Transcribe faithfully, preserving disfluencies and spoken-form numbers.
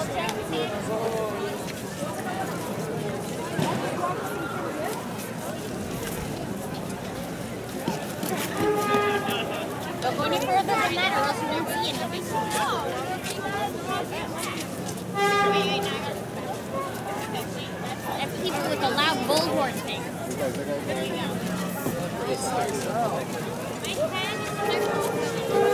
Don't go any further than that or else you won't see anything. That's people with a loud bullhorn thing. There you go.